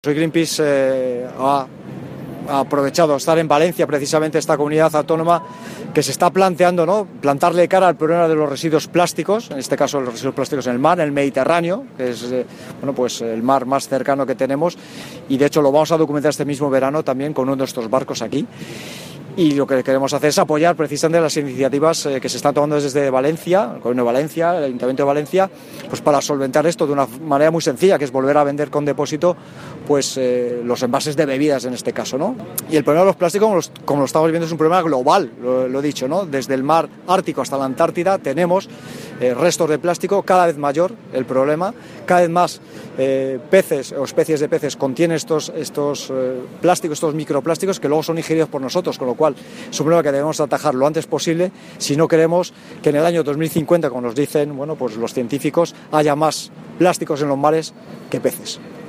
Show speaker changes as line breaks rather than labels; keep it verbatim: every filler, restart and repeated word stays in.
Hoy Greenpeace eh, ha, ha aprovechado estar en Valencia, precisamente esta comunidad autónoma que se está planteando, ¿no?, plantarle cara al problema de los residuos plásticos, en este caso los residuos plásticos en el mar, en el Mediterráneo, que es eh, bueno, pues el mar más cercano que tenemos, y de hecho lo vamos a documentar este mismo verano también con uno de estos barcos aquí. Y lo que queremos hacer es apoyar precisamente las iniciativas eh, que se están tomando desde Valencia, el Gobierno de Valencia, el Ayuntamiento de Valencia, pues para solventar esto de una manera muy sencilla, que es volver a vender con depósito pues eh, los envases de bebidas en este caso, ¿no? Y el problema de los plásticos, como, los, como lo estamos viendo, es un problema global, lo, lo he dicho, ¿no? Desde el mar Ártico hasta la Antártida tenemos eh, restos de plástico, cada vez mayor el problema, cada vez más eh, peces o especies de peces contienen estos, estos eh, plásticos, estos microplásticos que luego son ingeridos por nosotros, con lo cual es un problema que debemos atajar lo antes posible si no queremos que en el año dos mil cincuenta, como nos dicen bueno, pues los científicos, haya más plásticos en los mares que peces.